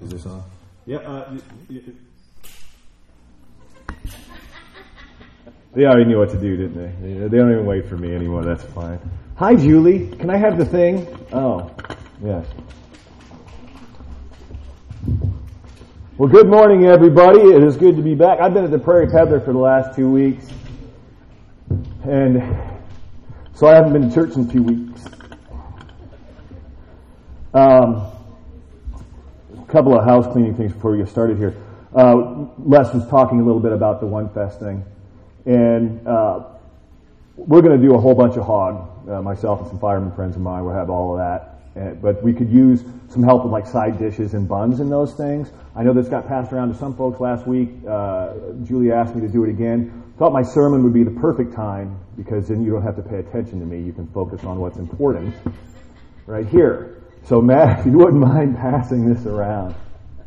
Is this on? Yeah. They already knew what to do, didn't they? They don't even wait for me anymore. That's fine. Hi, Julie. Can I have the thing? Oh, yes. Well, good morning, everybody. It is good to be back. I've been at the Prairie Peddler for the last 2 weeks, and so I haven't been to church in 2 weeks. A couple of house cleaning things before we get started here. Les was talking a little bit about the One Fest thing, and we're going to do a whole bunch of hog. Myself and some fireman friends of mine will have all of that. But we could use some help with like side dishes and buns and those things. I know this got passed around to some folks last week. Julie asked me to do it again. Thought my sermon would be the perfect time because then you don't have to pay attention to me. You can focus on what's important right here. So Matt, if you wouldn't mind passing this around.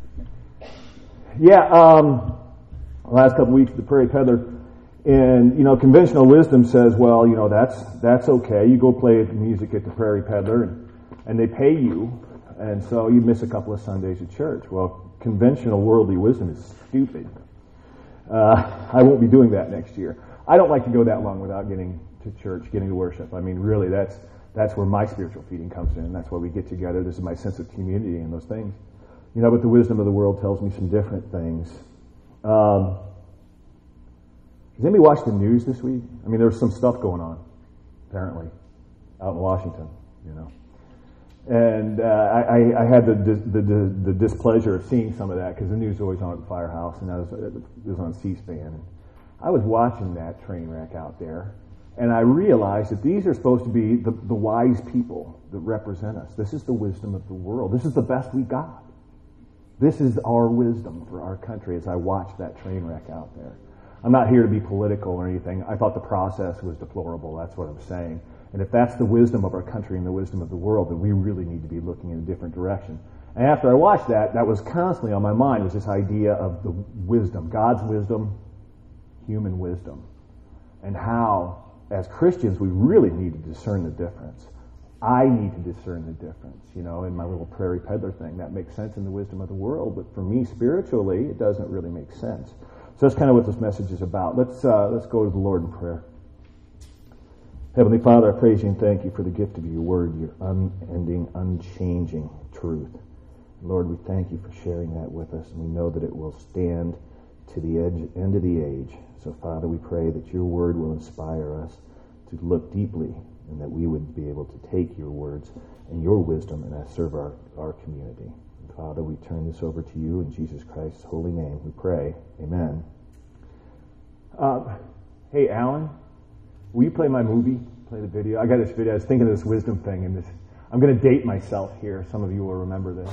Yeah, the last couple weeks at the Prairie Peddler, and conventional wisdom says, well, that's okay. You go play music at the Prairie Peddler and they pay you, and so you miss a couple of Sundays at church. Well, conventional worldly wisdom is stupid. I won't be doing that next year. I don't like to go that long without getting to church, getting to worship. I mean, really, that's where my spiritual feeding comes in. That's why we get together. This is my sense of community and those things. But the wisdom of the world tells me some different things. Has anybody watched the news this week? I mean, there was some stuff going on, apparently, out in Washington, And I had the displeasure of seeing some of that because the news is always on at the firehouse, and it was on C-SPAN. And I was watching that train wreck out there, and I realized that these are supposed to be the wise people that represent us. This is the wisdom of the world. This is the best we got. This is our wisdom for our country as I watched that train wreck out there. I'm not here to be political or anything. I thought the process was deplorable. That's what I'm saying. And if that's the wisdom of our country and the wisdom of the world, then we really need to be looking in a different direction. And after I watched that was constantly on my mind, was this idea of the wisdom, God's wisdom, human wisdom, and how, as Christians, we really need to discern the difference. I need to discern the difference, in my little Prairie Peddler thing. That makes sense in the wisdom of the world, but for me, spiritually, it doesn't really make sense. So that's kind of what this message is about. Let's go to the Lord in prayer. Heavenly Father, I praise you and thank you for the gift of your word, your unending, unchanging truth. Lord, we thank you for sharing that with us, and we know that it will stand to the end of the age. So, Father, we pray that your word will inspire us to look deeply, and that we would be able to take your words and your wisdom and serve our community. And Father, we turn this over to you in Jesus Christ's holy name. We pray. Amen. Hey, Alan. Will you play my movie? Play the video? I got this video. I was thinking of this wisdom thing, and I'm going to date myself here. Some of you will remember this.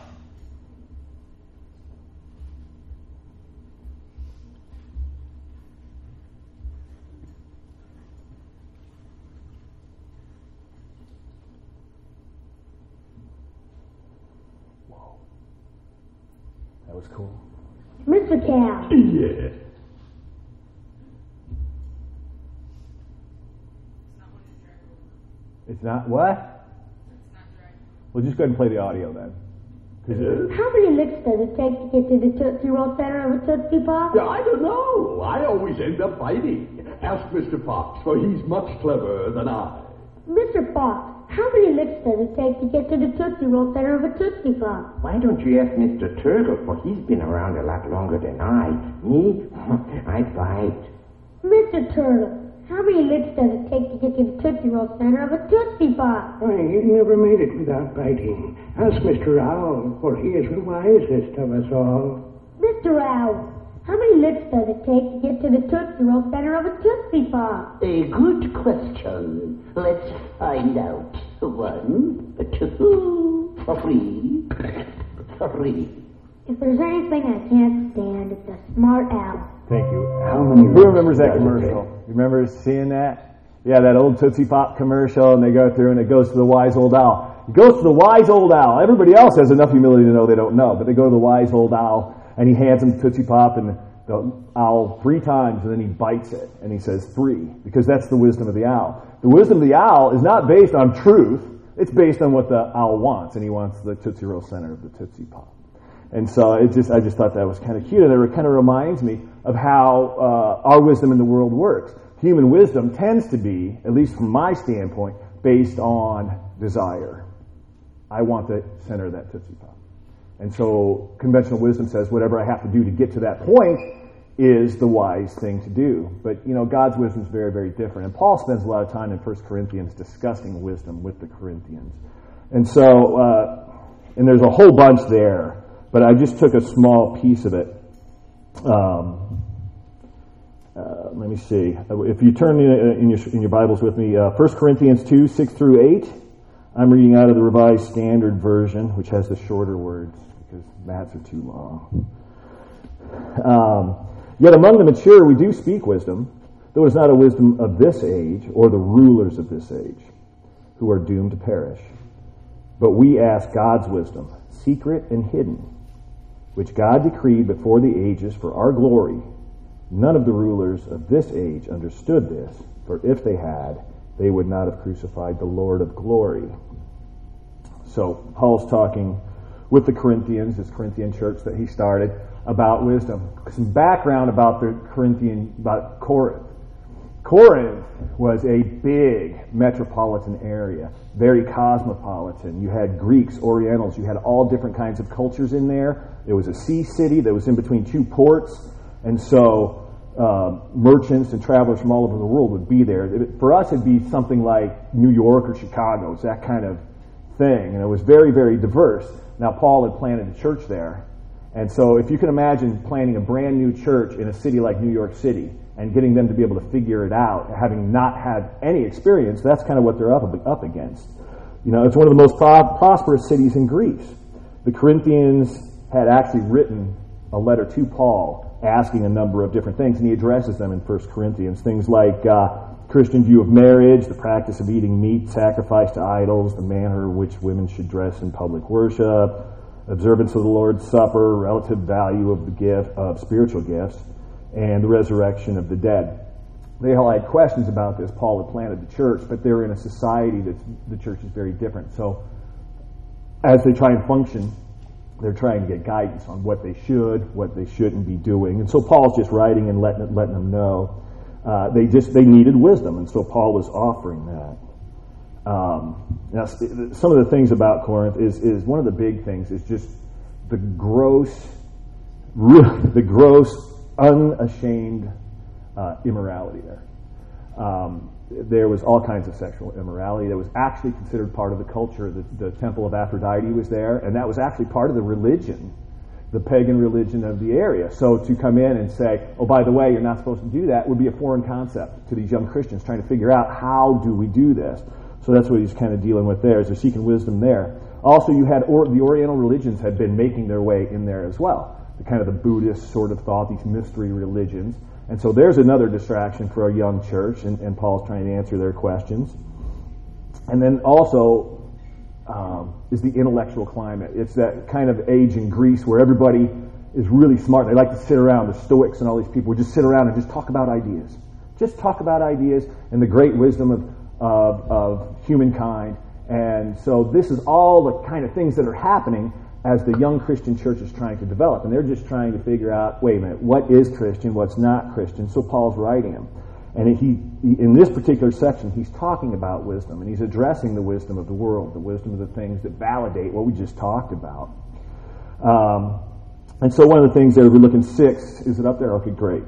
Whoa. That was cool. Mr. Cow. Yeah. It's not what? It's not direct. Well, just go ahead and play the audio then. How many licks does it take to get to the Tootsie Roll center of a Tootsie Pop? I don't know. I always end up fighting. Ask Mr. Fox, for he's much cleverer than I. Mr. Fox, how many licks does it take to get to the Tootsie Roll center of a Tootsie Pop? Why don't you ask Mr. Turtle, for he's been around a lot longer than I. Me? I'd fight. Mr. Turtle, how many licks does it take to get to the Tootsie Roll center of a Tootsie Pop? Why, you never made it without biting. Ask Mr. Owl, for he is the wisest of us all. Mr. Owl, how many licks does it take to get to the Tootsie Roll center of a Tootsie Pop? A good question. Let's find out. 1, 2, 3. If there's anything I can't stand, it's a smart owl. Thank you. How many Who remembers that commercial? You remember seeing that? Yeah, that old Tootsie Pop commercial, and they go through, and it goes to the wise old owl. It goes to the wise old owl. Everybody else has enough humility to know they don't know, but they go to the wise old owl, and he hands him Tootsie Pop and the owl 3 times, and then he bites it, and he says 3, because that's the wisdom of the owl. The wisdom of the owl is not based on truth. It's based on what the owl wants, and he wants the Tootsie Roll center of the Tootsie Pop. And so I just thought that was kind of cute, and it kind of reminds me of how our wisdom in the world works. Human wisdom tends to be, at least from my standpoint, based on desire. I want the center of that Tootsie Pop. And so conventional wisdom says whatever I have to do to get to that point is the wise thing to do. But, God's wisdom is very, very different. And Paul spends a lot of time in 1 Corinthians discussing wisdom with the Corinthians. And so, and there's a whole bunch there, but I just took a small piece of it. Let me see. If you turn in your Bibles with me, 1 Corinthians 2, 6 through 8. I'm reading out of the Revised Standard Version, which has the shorter words, because Matt's are too long. Yet among the mature we do speak wisdom, though it is not a wisdom of this age, or the rulers of this age, who are doomed to perish. But we ask God's wisdom, secret and hidden, which God decreed before the ages for our glory. None of the rulers of this age understood this, for if they had, they would not have crucified the Lord of glory. So Paul's talking with the Corinthians, this Corinthian church that he started, about wisdom. Some background about about Corinth. Corinth was a big metropolitan area, very cosmopolitan. You had Greeks, Orientals, you had all different kinds of cultures in there. It was a sea city that was in between two ports, and so merchants and travelers from all over the world would be there. For us, it'd be something like New York or Chicago. It's that kind of thing, and it was very, very diverse. Now, Paul had planted a church there, and so if you can imagine planting a brand new church in a city like New York City and getting them to be able to figure it out, having not had any experience, that's kind of what they're up against. It's one of the most prosperous cities in Greece. The Corinthians had actually written a letter to Paul asking a number of different things, and he addresses them in 1 Corinthians. Things like Christian view of marriage, the practice of eating meat sacrificed to idols, the manner in which women should dress in public worship, observance of the Lord's Supper, relative value of the gift of spiritual gifts, and the resurrection of the dead. They all had questions about this. Paul had planted the church, but they're in a society that the church is very different. So as they try and function, they're trying to get guidance on what they should, what they shouldn't be doing. And so Paul's just writing and letting them know they needed wisdom, and so Paul was offering that. Now, some of the things about Corinth is one of the big things is just the gross, unashamed immorality there. There was all kinds of sexual immorality that was actually considered part of the culture. The temple of Aphrodite was there, and that was actually part of the religion, the pagan religion of the area. So to come in and say, oh, by the way, you're not supposed to do that, would be a foreign concept to these young Christians trying to figure out how do we do this. So that's what he's kind of dealing with there, is they're seeking wisdom there. Also, you had the Oriental religions had been making their way in there as well. The kind of the Buddhist sort of thought, these mystery religions. And so there's another distraction for a young church, and Paul's trying to answer their questions. And then also is the intellectual climate. It's that kind of age in Greece where everybody is really smart. They like to sit around, the Stoics and all these people would just sit around and just talk about ideas. Just talk about ideas and the great wisdom of humankind. And so this is all the kind of things that are happening as the young Christian church is trying to develop. And they're just trying to figure out, wait a minute, what is Christian, what's not Christian? So Paul's writing them. And he in this particular section, he's talking about wisdom, and he's addressing the wisdom of the world, the wisdom of the things that validate what we just talked about. And so one of the things there, we look in 6, is it up there? Okay, great.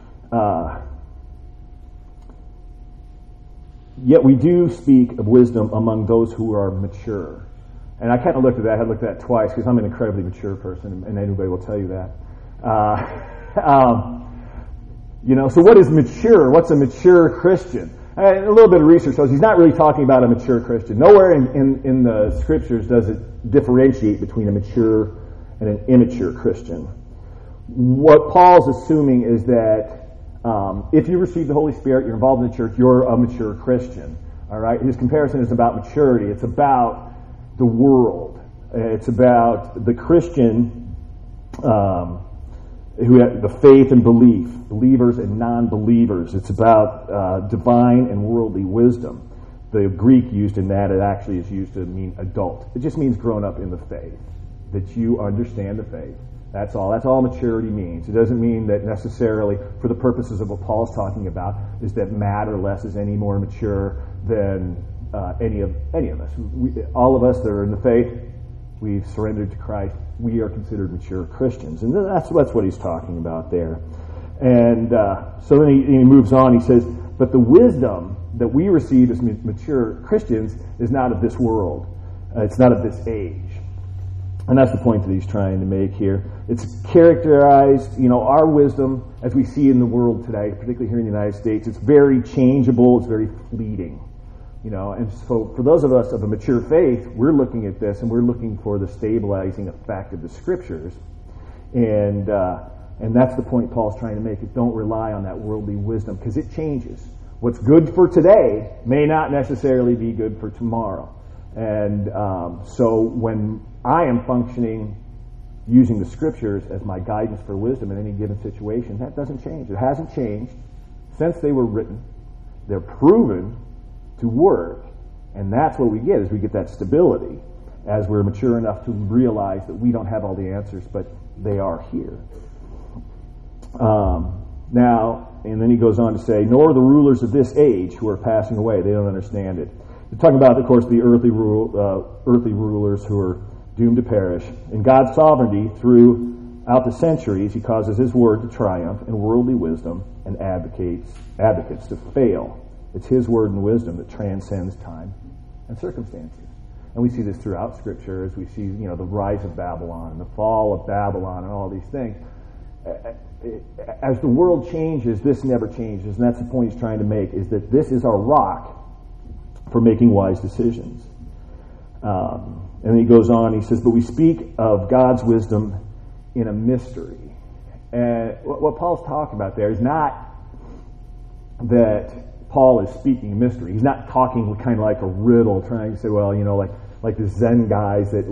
Yet we do speak of wisdom among those who are mature. And I kind of looked at that. I had looked at that twice because I'm an incredibly mature person, and anybody will tell you that. So what is mature? What's a mature Christian? A little bit of research shows he's not really talking about a mature Christian. Nowhere in the scriptures does it differentiate between a mature and an immature Christian. What Paul's assuming is that if you receive the Holy Spirit, you're involved in the church, you're a mature Christian. All right? His comparison is about maturity. It's about the world. It's about the Christian who have the faith and belief, believers and non-believers. It's about divine and worldly wisdom. The Greek used in that, it actually is used to mean adult. It just means grown up in the faith. that you understand the faith. That's all. That's all maturity means. It doesn't mean that necessarily, for the purposes of what Paul's talking about, is that Matt or Les is any more mature than any of us. All of us that are in the faith, we've surrendered to Christ. We are considered mature Christians, and that's what he's talking about there. And so then he moves on. He says, "But the wisdom that we receive as mature Christians is not of this world. It's not of this age." And that's the point that he's trying to make here. It's characterized, our wisdom, as we see in the world today, particularly here in the United States, it's very changeable, it's very fleeting. And so for those of us of a mature faith, we're looking at this and we're looking for the stabilizing effect of the Scriptures. And that's the point Paul's trying to make, is don't rely on that worldly wisdom, because it changes. What's good for today may not necessarily be good for tomorrow. And so when I am functioning using the Scriptures as my guidance for wisdom in any given situation, that doesn't change. It hasn't changed since they were written. They're proven to work, and that's what we get, is we get that stability as we're mature enough to realize that we don't have all the answers, but they are here. Now, and then he goes on to say, "Nor the rulers of this age who are passing away." They don't understand it. They're talking about, of course, the earthly rulers who are doomed to perish. In God's sovereignty, throughout the centuries, he causes his word to triumph in worldly wisdom and advocates to fail. It's his word and wisdom that transcends time and circumstances. And we see this throughout Scripture as we see, the rise of Babylon and the fall of Babylon and all these things. As the world changes, this never changes. And that's the point he's trying to make, is that this is our rock for making wise decisions. And then he goes on, he says, "But we speak of God's wisdom in a mystery." And what Paul's talking about there is not that Paul is speaking a mystery. He's not talking kind of like a riddle, trying to say, like the Zen guys that,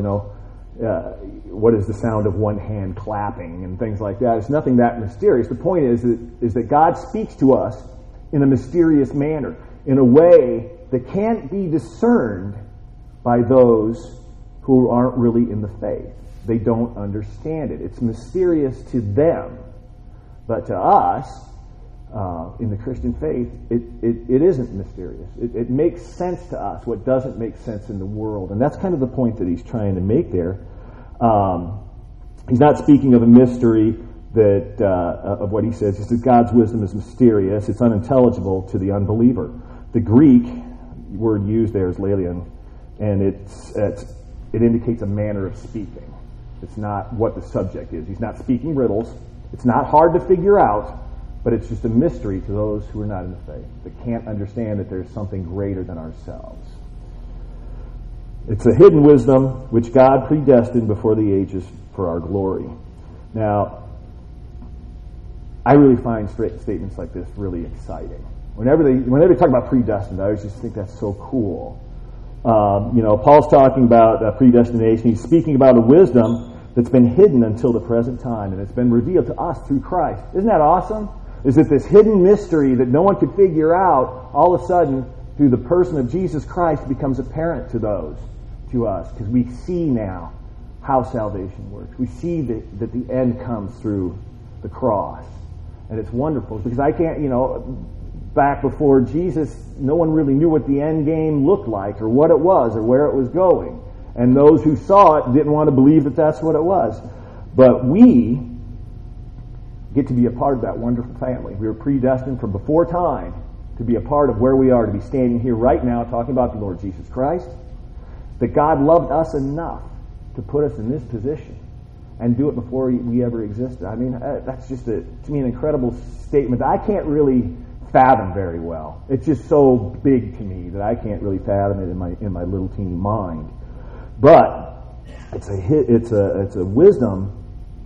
what is the sound of one hand clapping and things like that. It's nothing that mysterious. The point is that God speaks to us in a mysterious manner, in a way that can't be discerned by those who aren't really in the faith. They don't understand it. It's mysterious to them. But to us, in the Christian faith, it isn't mysterious. It makes sense to us what doesn't make sense in the world. And that's kind of the point that he's trying to make there. He's not speaking of a mystery that of what he says. He says God's wisdom is mysterious. It's unintelligible to the unbeliever. The Greek word used there is leileon, and it indicates a manner of speaking. It's not what the subject is. He's not speaking riddles. It's not hard to figure out, but it's just a mystery to those who are not in the faith, that can't understand that there's something greater than ourselves. It's a hidden wisdom which God predestined before the ages for our glory. Now, I really find statements like this really exciting. Whenever they talk about predestined, I always just think that's so cool. Paul's talking about predestination. He's speaking about a wisdom that's been hidden until the present time, and it's been revealed to us through Christ. Isn't that awesome? Is that this hidden mystery that no one could figure out, all of a sudden, through the person of Jesus Christ, becomes apparent to us, because we see now how salvation works. We see that the end comes through the cross. And it's wonderful, because I can't, back before Jesus, no one really knew what the end game looked like, or what it was, or where it was going. And those who saw it didn't want to believe that that's what it was. But we get to be a part of that wonderful family. We were predestined from before time to be a part of where we are, to be standing here right now talking about the Lord Jesus Christ. That God loved us enough to put us in this position and do it before we ever existed. I mean, that's just, to me, an incredible statement that I can't really fathom very well. It's just so big to me that I can't really fathom it in my little teeny mind. But it's a wisdom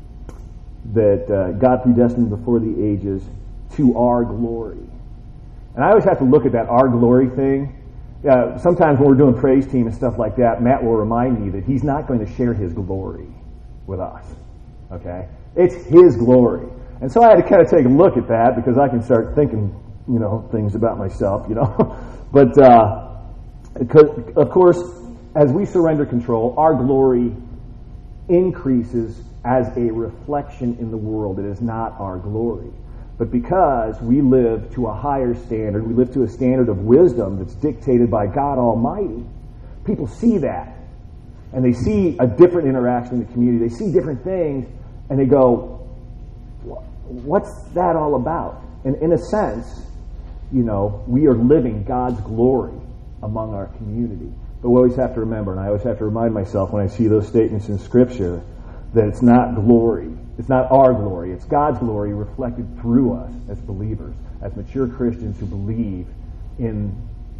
that God predestined before the ages to our glory. And I always have to look at that "our glory" thing. Sometimes when we're doing praise team and stuff like that, Matt will remind me that he's not going to share his glory with us. Okay? It's his glory. And so I had to kind of take a look at that, because I can start thinking, things about myself, But, of course, as we surrender control, our glory increases as a reflection in the world. It is not our glory. But because we live to a higher standard, we live to a standard of wisdom that's dictated by God Almighty, people see that. And they see a different interaction in the community. They see different things, and they go, what's that all about? And in a sense, we are living God's glory among our community. But we always have to remember, and I always have to remind myself when I see those statements in Scripture, that it's not glory. It's not our glory. It's God's glory reflected through us as believers, as mature Christians who believe in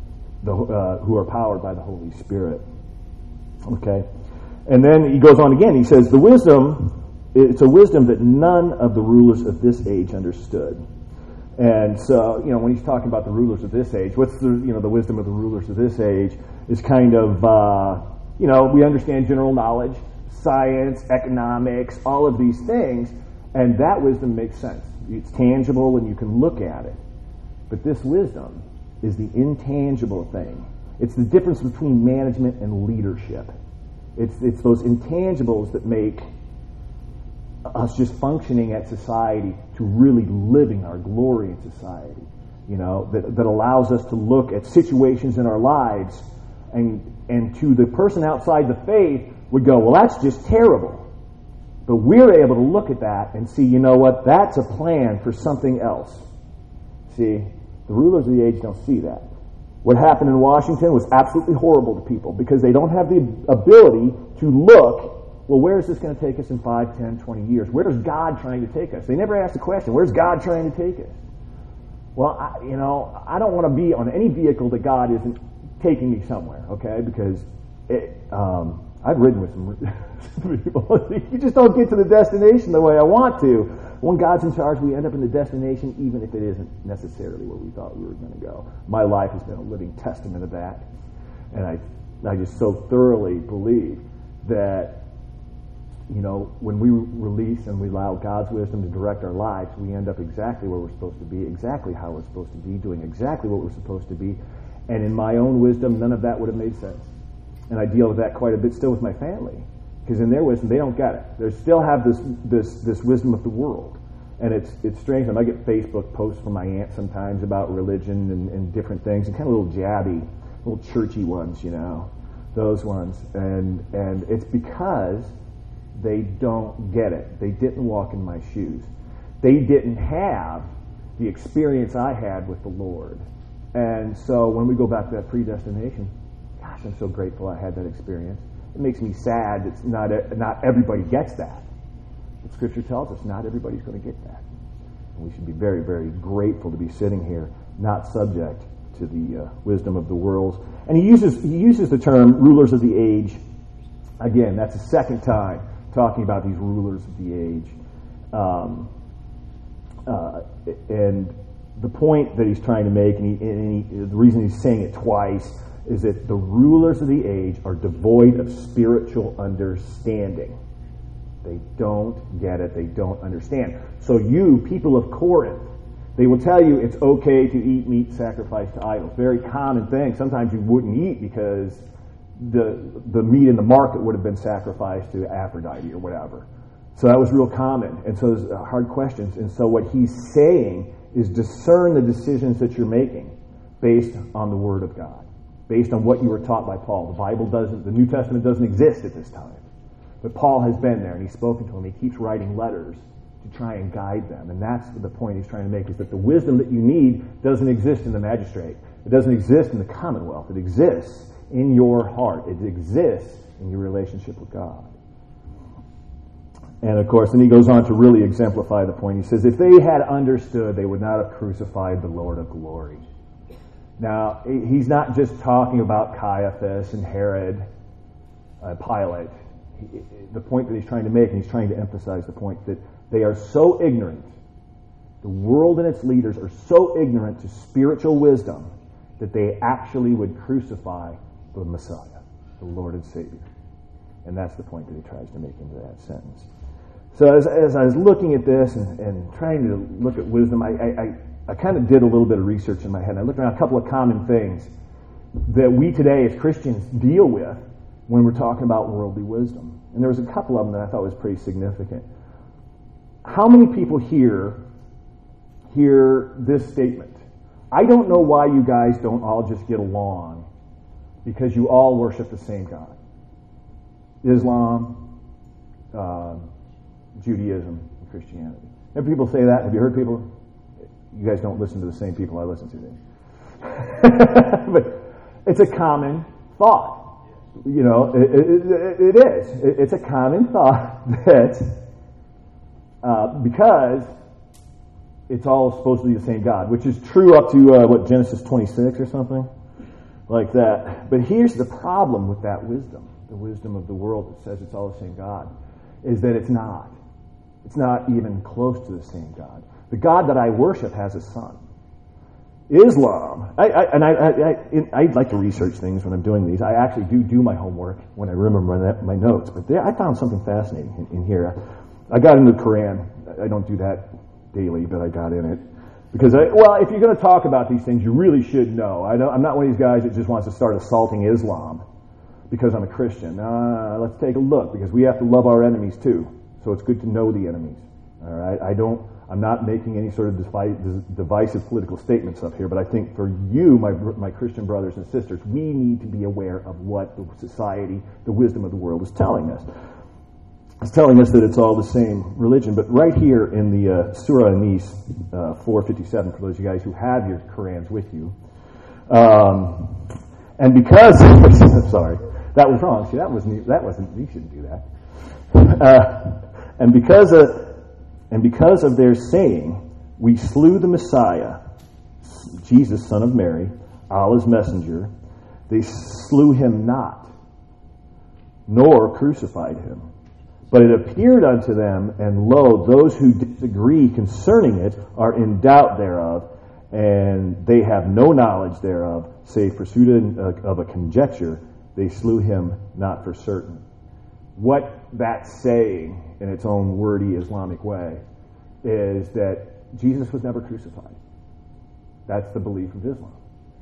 who are powered by the Holy Spirit. Okay? And then he goes on again. He says, it's a wisdom that none of the rulers of this age understood. And so, when he's talking about the rulers of this age, what's the wisdom of the rulers of this age is kind of, we understand general knowledge, science, economics, all of these things, and that wisdom makes sense. It's tangible and you can look at it. But this wisdom is the intangible thing. It's the difference between management and leadership. It's those intangibles that make us just functioning at society to really living our glory in society. That allows us to look at situations in our lives and to the person outside the faith would go, well, that's just terrible. But we're able to look at that and see, that's a plan for something else. See, the rulers of the age don't see that. What happened in Washington was absolutely horrible to people because they don't have the ability to look, well, where is this going to take us in 5, 10, 20 years? Where is God trying to take us? They never ask the question, where's God trying to take us? Well, I don't want to be on any vehicle that God isn't taking me somewhere, okay? Because I've ridden with some people. You just don't get to the destination the way I want to. When God's in charge, we end up in the destination, even if it isn't necessarily where we thought we were going to go. My life has been a living testament of that. And I just so thoroughly believe that, when we release and we allow God's wisdom to direct our lives, we end up exactly where we're supposed to be, exactly how we're supposed to be, doing exactly what we're supposed to be. And in my own wisdom, none of that would have made sense. And I deal with that quite a bit still with my family. Because in their wisdom, they don't get it. They still have this wisdom of the world. And it's strange. I get Facebook posts from my aunt sometimes about religion and different things, and kind of little jabby, little churchy ones, those ones. And it's because they don't get it. They didn't walk in my shoes. They didn't have the experience I had with the Lord. And so when we go back to that predestination, gosh, I'm so grateful I had that experience. It makes me sad that not everybody gets that. But Scripture tells us not everybody's going to get that. And we should be very, very grateful to be sitting here, not subject to the wisdom of the world. And he uses the term rulers of the age. Again, that's the second time talking about these rulers of the age. And the point that he's trying to make, the reason he's saying it twice, is that the rulers of the age are devoid of spiritual understanding. They don't get it. They don't understand. So you, people of Corinth, they will tell you it's okay to eat meat sacrificed to idols. Very common thing. Sometimes you wouldn't eat because the meat in the market would have been sacrificed to Aphrodite or whatever. So that was real common. And so there's hard questions. And so what he's saying is discern the decisions that you're making based on the Word of God, based on what you were taught by Paul. The New Testament doesn't exist at this time. But Paul has been there, and he's spoken to them. He keeps writing letters to try and guide them. And that's the point he's trying to make, is that the wisdom that you need doesn't exist in the magistrate. It doesn't exist in the commonwealth. It exists in your heart. It exists in your relationship with God. And of course, then he goes on to really exemplify the point. He says, if they had understood, they would not have crucified the Lord of glory. Now, he's not just talking about Caiaphas and Herod, Pilate. The point that he's trying to make, and he's trying to emphasize the point, that they are so ignorant, the world and its leaders are so ignorant to spiritual wisdom that they actually would crucify the Messiah, the Lord and Savior. And that's the point that he tries to make into that sentence. So as I was looking at this and trying to look at wisdom, I kind of did a little bit of research in my head. And I looked around a couple of common things that we today as Christians deal with when we're talking about worldly wisdom. And there was a couple of them that I thought was pretty significant. How many people hear this statement? I don't know why you guys don't all just get along because you all worship the same God. Islam, Judaism, and Christianity. Have people say that? Have you heard people? You guys don't listen to the same people I listen to, do you? But it's a common thought. You know, it is. It's a common thought that because it's all supposed to be the same God, which is true up to, Genesis 26 or something like that. But here's the problem with that wisdom, the wisdom of the world that says it's all the same God, is that it's not. It's not even close to the same God. The God that I worship has a son. Islam, I like to research things when I'm doing these. I actually do my homework when I remember my notes. But I found something fascinating in here. I got into the Quran. I don't do that daily, but I got in it. Because, if you're going to talk about these things, you really should know. I'm not one of these guys that just wants to start assaulting Islam because I'm a Christian. Let's take a look, because we have to love our enemies too. So it's good to know the enemies. All right? I'm not making any sort of divisive political statements up here, but I think for you, my Christian brothers and sisters, we need to be aware of what the society, the wisdom of the world is telling us. It's telling us that it's all the same religion. But right here in the Surah An-Nas 457, for those of you guys who have your Qurans with you, and because I'm sorry, that was wrong. See, that wasn't. You shouldn't do that. And because of their saying, we slew the Messiah, Jesus, son of Mary, Allah's messenger. They slew him not, nor crucified him. But it appeared unto them, and lo, those who disagree concerning it are in doubt thereof, and they have no knowledge thereof, save pursuit of a conjecture. They slew him not for certain. What that's saying, in its own wordy Islamic way, is that Jesus was never crucified. That's the belief of Islam.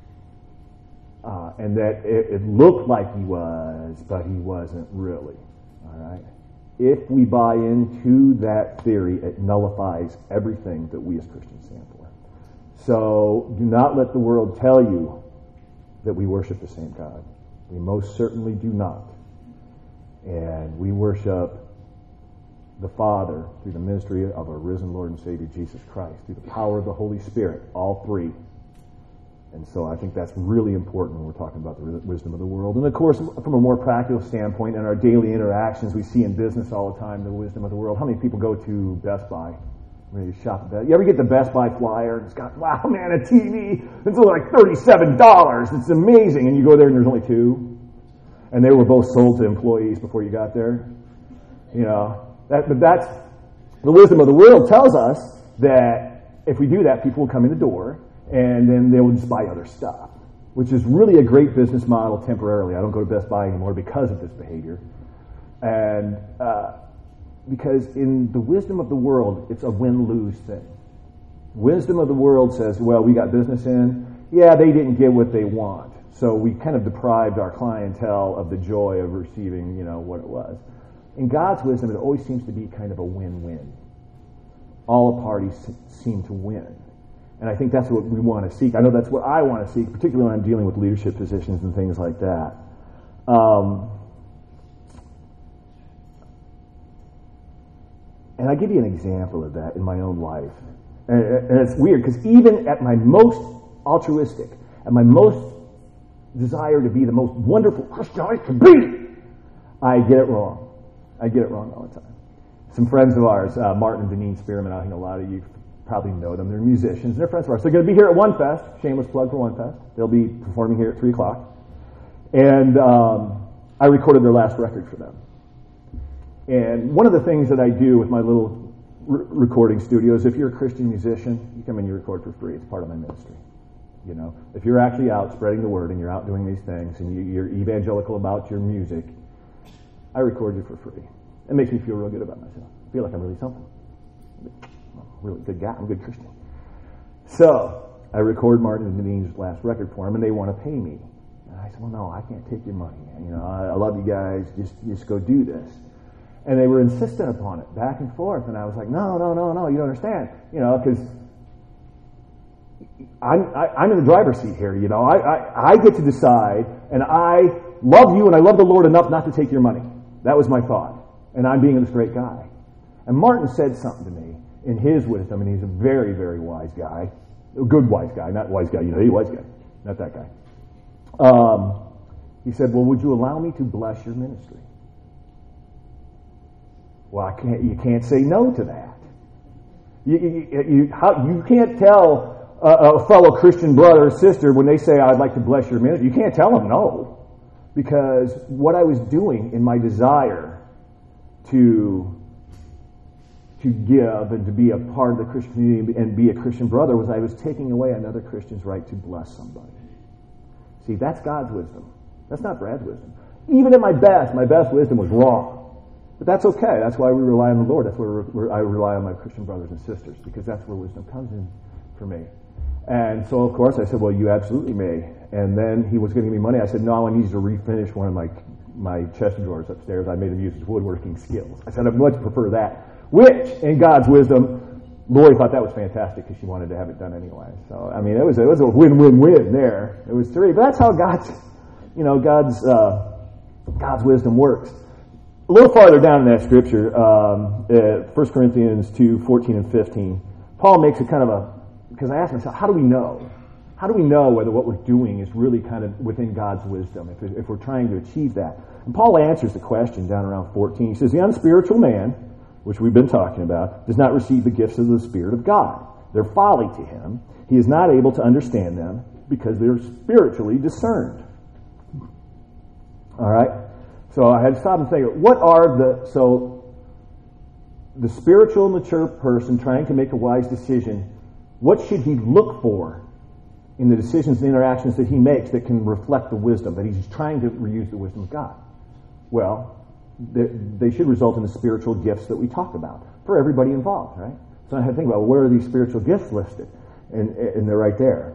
And that it looked like he was, but he wasn't really. All right? If we buy into that theory, it nullifies everything that we as Christians stand for. So do not let the world tell you that we worship the same God. We most certainly do not. And we worship the Father through the ministry of our risen Lord and Savior Jesus Christ, through the power of the Holy Spirit, all three. And so I think that's really important when we're talking about the wisdom of the world. And of course, from a more practical standpoint, in our daily interactions, we see in business all the time the wisdom of the world. How many people go to Best Buy? When you shop at Best? You ever get the Best Buy flyer? It's got, wow, man, a TV. It's only like $37. It's amazing. And you go there and there's only two. And they were both sold to employees before you got there. You know, but that's the wisdom of the world tells us that if we do that, people will come in the door and then they will just buy other stuff, which is really a great business model temporarily. I don't go to Best Buy anymore because of this behavior. And because in the wisdom of the world, it's a win-lose thing. Wisdom of the world says, well, we got business in. Yeah, they didn't get what they want. So we kind of deprived our clientele of the joy of receiving, what it was. In God's wisdom, it always seems to be kind of a win-win. All parties seem to win. And I think that's what we want to seek. I know that's what I want to seek, particularly when I'm dealing with leadership positions and things like that. And I give you an example of that in my own life. And it's weird, because even at my most altruistic, at my most desire to be the most wonderful Christian I can be, I get it wrong. I get it wrong all the time. Some friends of ours, Martin and Deneen Spearman, I think a lot of you probably know them. They're musicians. They're friends of ours. They're going to be here at One Fest. Shameless plug for One Fest. They'll be performing here at 3 o'clock. And I recorded their last record for them. And one of the things that I do with my little recording studio is if you're a Christian musician, you come and you record for free. It's part of my ministry. If you're actually out spreading the word and you're out doing these things and you're evangelical about your music, I record you for free. It makes me feel real good about myself. I feel like I'm really something. I'm a really good guy. I'm a good Christian. So I record Martin and Deneen's last record for them, and they want to pay me. And I said, well, no, I can't take your money. I love you guys. Just go do this. And they were insistent upon it, back and forth. And I was like, no, you don't understand. Because I'm in the driver's seat here. I get to decide, and I love you, and I love the Lord enough not to take your money. That was my thought. And I'm being this great guy. And Martin said something to me in his wisdom, and he's a very, very wise guy. A good wise guy, not wise guy. He's a wise guy, not that guy. He said, well, would you allow me to bless your ministry? Well, you can't say no to that. You can't tell a fellow Christian brother or sister when they say, I'd like to bless your ministry. You can't tell them no. Because what I was doing in my desire to give and to be a part of the Christian community and be a Christian brother was I was taking away another Christian's right to bless somebody. See, that's God's wisdom. That's not Brad's wisdom. Even at my best wisdom was wrong. But that's okay. That's why we rely on the Lord. That's where I rely on my Christian brothers and sisters, because that's where wisdom comes in for me. And so, of course, I said, well, you absolutely may. And then he was going to give me money. I said, no, I need you to refinish one of my chest drawers upstairs. I made him use his woodworking skills. I said, I'd much prefer that. Which, in God's wisdom, Lori thought that was fantastic because she wanted to have it done anyway. So, I mean, it was a win-win-win there. It was three. But that's how God's wisdom works. A little farther down in that scripture, 1 Corinthians 2:14 and 15, Paul makes a kind of because I asked myself, how do we know? How do we know whether what we're doing is really kind of within God's wisdom, if we're trying to achieve that? And Paul answers the question down around 14. He says, the unspiritual man, which we've been talking about, does not receive the gifts of the Spirit of God. They're folly to him. He is not able to understand them because they're spiritually discerned. All right? So I had to stop and think, the spiritual mature person trying to make a wise decision, what should he look for in the decisions and interactions that he makes that can reflect the wisdom, that he's trying to reuse the wisdom of God? Well, they should result in the spiritual gifts that we talk about for everybody involved, right? So I had to think about, where are these spiritual gifts listed? And they're right there.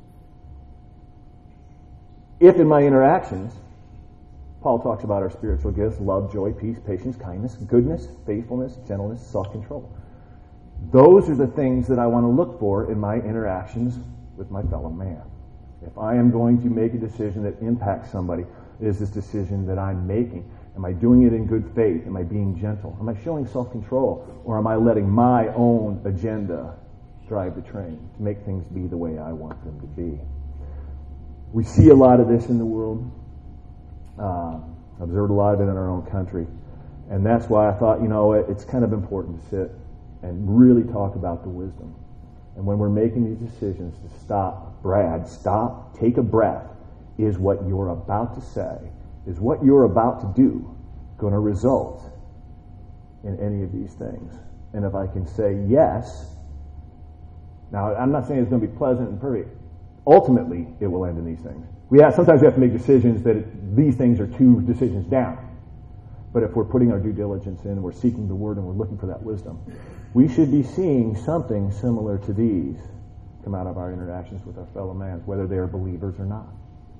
If in my interactions, Paul talks about our spiritual gifts: love, joy, peace, patience, kindness, goodness, faithfulness, gentleness, self-control. Those are the things that I want to look for in my interactions with my fellow man. If I am going to make a decision that impacts somebody, is this decision that I'm making? Am I doing it in good faith? Am I being gentle? Am I showing self-control? Or am I letting my own agenda drive the train to make things be the way I want them to be? We see a lot of this in the world. Observed a lot of it in our own country. And that's why I thought, it's kind of important to sit and really talk about the wisdom. And when we're making these decisions, to stop, Brad, take a breath. Is what you're about to say, is what you're about to do going to result in any of these things? And if I can say yes, now I'm not saying it's going to be pleasant and perfect. Ultimately, it will end in these things. Sometimes we have to make decisions that these things are two decisions down. But if we're putting our due diligence in, we're seeking the Word, and we're looking for that wisdom, we should be seeing something similar to these come out of our interactions with our fellow man, whether they are believers or not.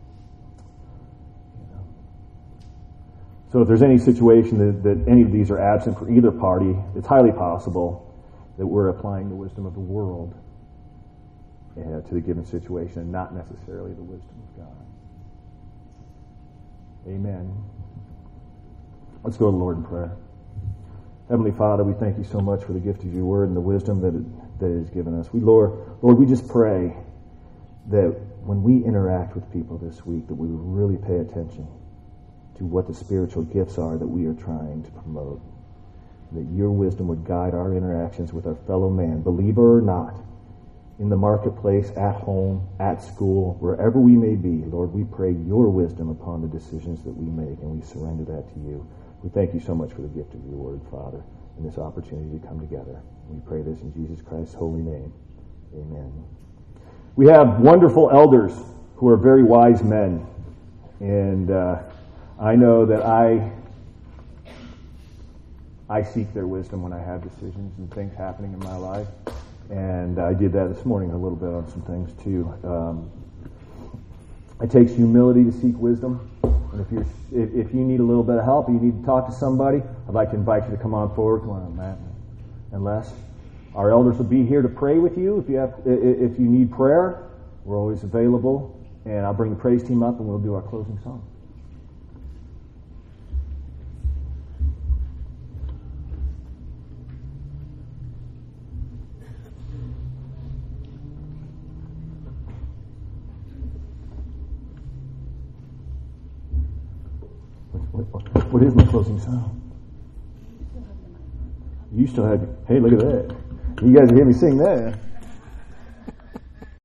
So if there's any situation that any of these are absent for either party, it's highly possible that we're applying the wisdom of the world to the given situation, and not necessarily the wisdom of God. Amen. Let's go to the Lord in prayer. Heavenly Father, we thank you so much for the gift of your word and the wisdom that it has given us. Lord, we just pray that when we interact with people this week, that we would really pay attention to what the spiritual gifts are that we are trying to promote. That your wisdom would guide our interactions with our fellow man, believer or not, in the marketplace, at home, at school, wherever we may be. Lord, we pray your wisdom upon the decisions that we make, and we surrender that to you. We thank you so much for the gift of your word, Father, and this opportunity to come together. We pray this in Jesus Christ's holy name. Amen. We have wonderful elders who are very wise men, and I know that I seek their wisdom when I have decisions and things happening in my life. And I did that this morning a little bit on some things too. It takes humility to seek wisdom. And if you need a little bit of help, or you need to talk to somebody, I'd like to invite you to come on forward. Come on, Matt and Les. Our elders will be here to pray with you. If you need prayer, we're always available. And I'll bring the praise team up, and we'll do our closing song. What is my closing song? You still have. Hey, look at that! You guys hear me sing that?